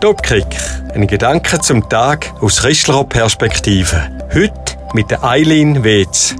Topkick. Ein Gedanke zum Tag aus christlicher Perspektive. Heute mit der Eileen Wetz.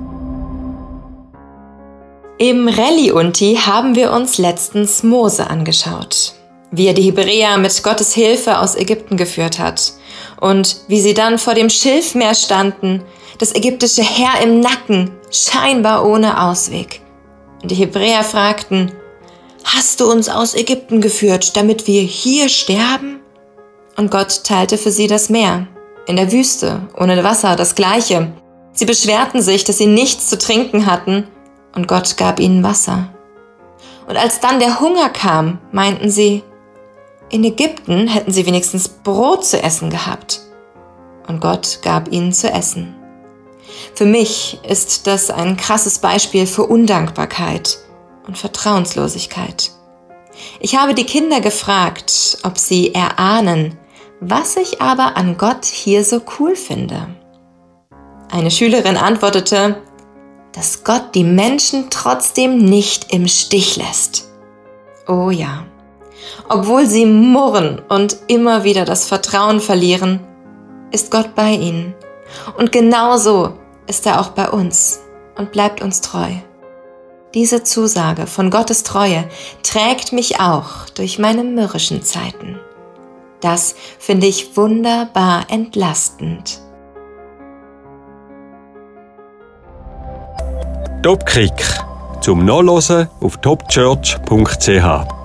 Im Rallye-Unti haben wir uns letztens Mose angeschaut. Wie er die Hebräer mit Gottes Hilfe aus Ägypten geführt hat. Und wie sie dann vor dem Schilfmeer standen, das ägyptische Heer im Nacken, scheinbar ohne Ausweg. Und die Hebräer fragten: Hast du uns aus Ägypten geführt, damit wir hier sterben? Und Gott teilte für sie das Meer. In der Wüste, ohne Wasser, das Gleiche. Sie beschwerten sich, dass sie nichts zu trinken hatten, und Gott gab ihnen Wasser. Und als dann der Hunger kam, meinten sie, in Ägypten hätten sie wenigstens Brot zu essen gehabt. Und Gott gab ihnen zu essen. Für mich ist das ein krasses Beispiel für Undankbarkeit und Vertrauenslosigkeit. Ich habe die Kinder gefragt, ob sie erahnen, was ich aber an Gott hier so cool finde. Eine Schülerin antwortete, dass Gott die Menschen trotzdem nicht im Stich lässt. Oh ja, obwohl sie murren und immer wieder das Vertrauen verlieren, ist Gott bei ihnen. Und genauso ist er auch bei uns und bleibt uns treu. Diese Zusage von Gottes Treue trägt mich auch durch meine mürrischen Zeiten. Das finde ich wunderbar entlastend. Topkick. Zum Nachlesen auf topchurch.ch.